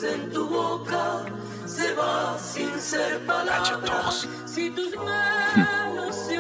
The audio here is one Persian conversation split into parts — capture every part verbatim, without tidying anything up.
en tu boca se va sin ser palabras. Si tus manos se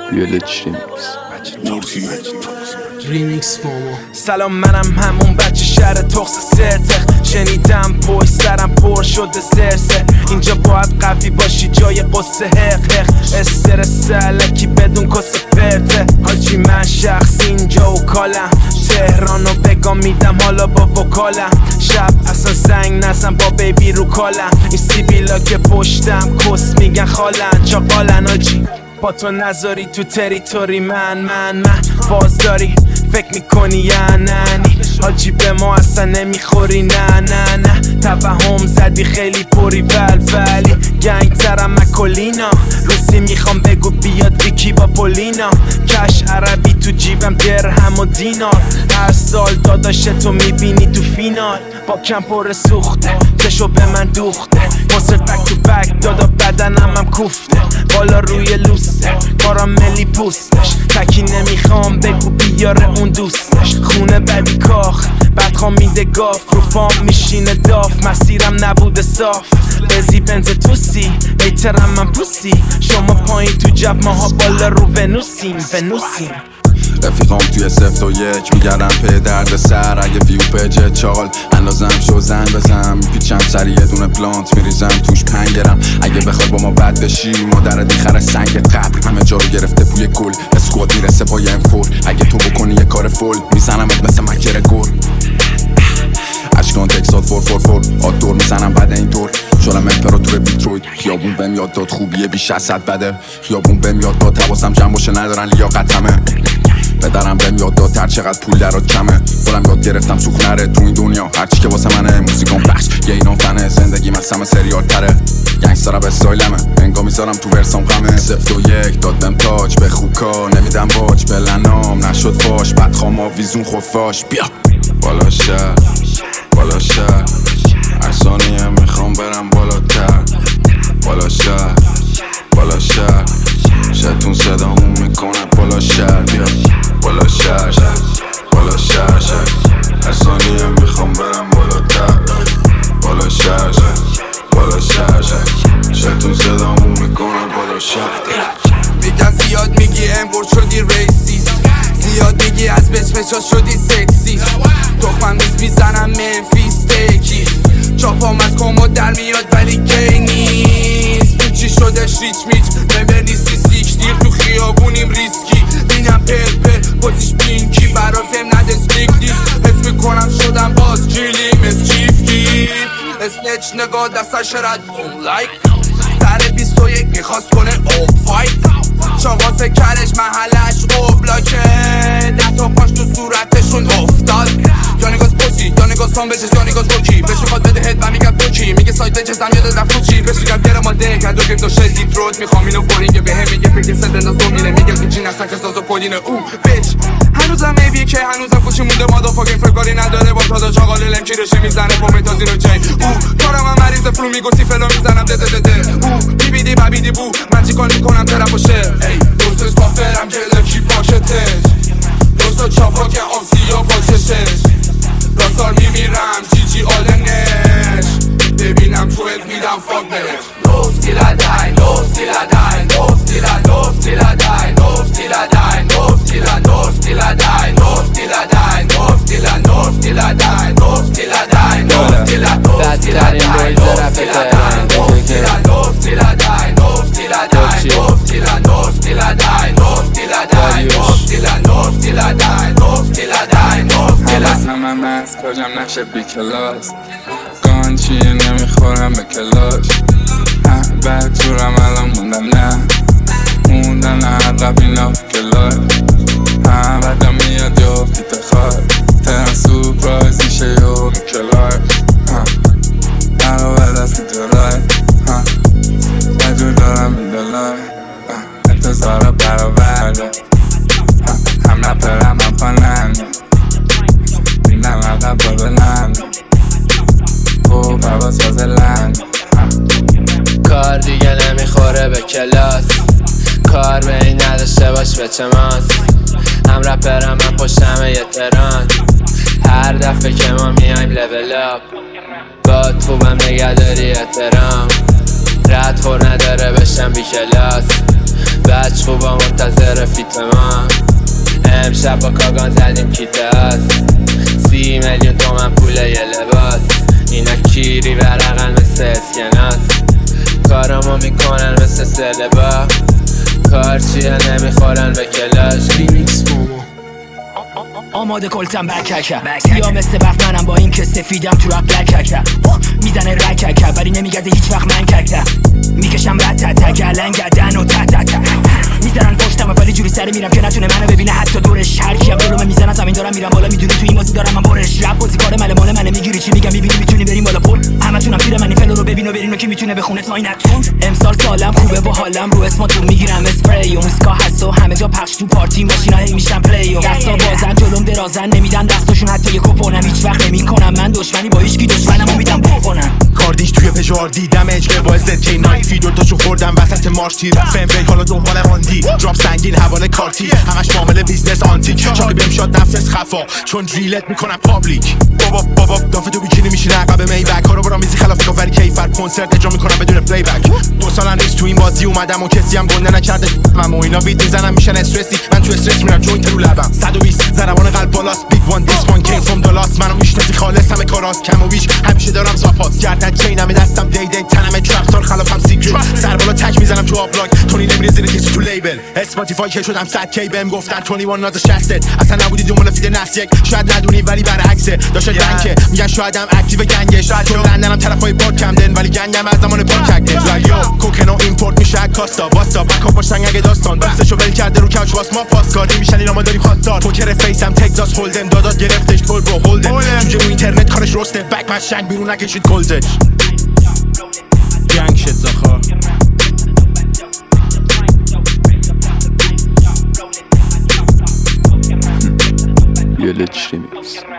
ریمیکس فامو. سلام، منم همون بچه شهر تخص سرته. شنیدم پشت سرم پر شده سرسه. اینجا باید قوی باشی جای قصه حق حق. استرس علکی بدون کس پرته. حاجی من شخص اینجا و کالم. تهرانو بگم میدم حالا با وکالم. شب اصلا زنگ نزن با بیبی رو کالم. این سیبیلا که پشتم کس میگن خالن چاقالن. آجی با تو نذاری تو تریتوری من من من باز داری فکر میکنی یا ننی. حاجی به ما اصلا نمیخوری نه نه نه. توهم زدی خیلی پری ول ولی گنگ ترم مکلینا. روسی میخوام بگو بیاد ویکی با پولینا. کش عربی تو جیبم درهم و دینار. هر سال داداش تو میبینی تو فینال. با کم پر سوخته چشو به من دوخته. واسه بک تو بک دادا بدنم هم کوفته. بالا روی لوسته کاراملی پوستش. تکی نمیخوام بگو بیاره اون دوستش. خونه بدی کاخ بعد خوام میده گاف. رو پام میشینه داف مسیرم نبوده صاف. بزی بنز توسی بیترم من پوسی. شما پایین تو جب ماها بالا رو ونوسیم ونوسیم. رفیقام توی سفت و یک میگردم پی درد سر. اگه ویو پیجه چال اندازم شو زن بزن. میپیچم سری یه دونه پلانت میریزم توش پنگرم. اگه بخوای با ما بد بشی مادر دیخر سنگ قبر. همه جا رو گرفته بوی گل اسکواد میرسه با یم فور. اگه تو بکنی یه کار فول میزنمت مثل مکر گور. اشکان تکسات فور فور فور آد دور میزنم بعد این طور. شدم امپراتور بیترویت. خیابون بهم یاد داد خوبیه بیش از صد بده. خیابون بهم یاد داد حواسم جمع باشه ندارن لیاقتمه. پدرم بهم یاد داد هر چقدر پول درات کمه. خودم یاد گرفتم سوخ نره تو این دنیا. هرچی که واسه منه موزیکام بخش یه اینان فنه. زندگی مثل سریال تره گنگستر به استایلمه. انگا میذارم تو ورسام غمه. سفت و یک داد بهم تاج به خوکا نمیدم باج. بلنام نشد فاش بدخوام آویزون خفاش. بیا بالا شهر بالا شهر هر ثانیه میخوام برم بالاتر. بالا شهر بالا شهر شتون صدامون میکنه بالا شهر. بیا بالا شهر بالا شهر هر ثانیه میخوام برم بالاتر. بالا شهر بالا شهر شتون صدامون میکنه بالا شهر. میگن زیاد میگی امبور شدی ریسیست. زیاد میگی از بچمچا شدی سکسیست. تخمم نیست میزنم منفیس تکیست. چاپام از کمد در میاد ولی کی نیست. تو چی شدش ریچ میچ مبر نیستی سیک دیر. تو خیابونیم ریسکی بینم پل پل بازیش بینکی. برا فهم نده سلیک دیست. حس میکنم شدم باز جیلیم از چیف کیف. اسنچ نگاه دستش رد بوم لایک. سر بیست و یک میخواست کنه اوب فایت. چاقا فکرش محلش قبلاکه. ده تا پاش تو صورتشون افتاد. یا نگاز پوسی یا نگاز سان بچش یا نگاز بوکی. بهش میخواد بده هد من میگم دوکی. میگه سایت بچستم یاد رفت تو چی. بهش میگم گره ما دک هدو گفت و شدید رود. میخوام اینو بورینگه به هم میگه فکر سد انداز دو میره. میگه که چی نستن که ساز و پولینه او بیچ. هنوزم میبی که هنوزم کوچی مونده مادا فاگین فکاری نداره. با تادا چاقال لم کیرشه میزنه پومه تازین و چین. او کارم هم مریض فلو میگو سی فلو میزنم ده ده ده. او بیبیدی ببیدی بو من چی کار میکنم طرف و شعر. دوستش با فرم که لکی پاکتش. دوستا چاپا که آسیا پاکشش. راستار میمیرم جی جی آلنش. ببینم تو ات میدم فاک بهش. Los till I die, los till I die, los till I, los till I die, los till I die, los till I, los till I die, los till I die, los till I, los till I die, los till I die, los till I, los till I die, los till I die, los till I, los till I die, los till I die, los till I, los till I die, los till I die, los till I, los till I die, los till I die, los till I. حواسم هم از کجم نشه بی کلاس. گان چیه نمیخورم به کلاش. بعد جورم الان موندم نه موندم نه عقب این لاف کلاش. هم بعدم میاد یا فیت خواه. ترم سورپرایزیشه یا کلاش. برا دست تو رای بجور دارم این دلای. انتظارا برآورده هم نپرم هم پاننده. بینم عقب با بلنده او بابا ساز لنده. کار دیگه نمیخوره به کلاس. کار به این نداشته باش به چماس. هم رپرم من پشتم یه تران. هر دفعه که ما میایم لول اپ باد خوبم نگهداری احترام رد خور نداره بشم بی کلاس بچ خوبا منتظر فیت ما امشب با کاگان زدیم کیتاس سی میلیون تومن پول یه لباس اینا کیری ورقن مثل اسکناس کارامو میکنن مثل سلبا کار چیه نمیخورن به کلاش ریمیکس فومو آماده کلتم بککه سیاه مثل بف منم با این که سفیدم تو رپ بلککه میزنه رککه ولی نمیگزه هیچ وقت من ککه میکشم رتته گلنگ گدن و تتته میزنن پشتم ولی جوری سر میرم که نتونه منو ببینه حتی دورش هر کیم جلومه میزنن زمین دارم میرم بالا میدونی تو این بازی دارم من برش رپ بازی کار مال مال منه میگیری چی میگم میبینی میتونی بریم بالا پول همتونم پیر من این فلو رو ببین و برین و کی میتونه بخونه تا این نتون امسال سالم خوبه و حالم رو اسماتون میگیرم اسپری و موسیقا هست و همه جا پخش تو پارتی ماشینا هی میشن پلی و دستا بازن جلوم درازن نمیدن دستاشون حتی یه کپونم هیچ وقت نمیکنم من دشمنی با هیچ کی دشمنمو میدم بکنن کاردیش توی پژار دیدم اجگه با زد کی نایفی دوتاشو خوردم وسط مارش تیر فم بیک حالا دنبال آندی دراپ سنگین حواله کارتی همش معامله بیزنس آنتیک چاقی بهم شاد نفس خفا چون دریلت میکنم پابلیک بابا بابا دافه تو بیکینی میشینه عقب می بک کارو برام میزی خلاف کاوری کیفر کنسرت اجرا میکنم بدون پلی بک دو سالن نیست تو این بازی اومدم و کسی هم گنده نکرده من و اینا وید میزنم میشن استرسی من تو استرس میرم جوینت رو لبم صد و بیست ضربان قلب بالاست بیگ وان دیس وان کیم فروم دالاس منو میشناسی خالص همه کاراست کم و بیش همیشه دارم زاپات گردن چینم دستم دی دی تنم ترپ سال خلافم سیکرت سر بالا تک میزنم تو آبلاگ تونی نمیره زیر کسی تو لیبل اسپاتیفای که شدم صد کی بهم گفتن بیست و یک ناز شصت اصلا نبودی دنبال فید نس یک شاید ندونی ولی برعکسه داشت رنگه میگن شایدم اکتیو گنگش چون لندنم طرفای باد کمدن ولی گنگم از زمان باد کردن یا کوکنو ایمپورت میشه کاستا واستا بکاپ باشن اگه داستان دوستشو ول کرده رو کوچ واس ما پاس کاری میشن اینا ما داریم خواستار پوکر فیسم تگزاس هولدم دادات گرفتش پول برو هولدم جوجه اینترنت کارش رسته بک مشنگ بیرون نکشید کلزش گنگ شد زخار یه لچ ریمیکس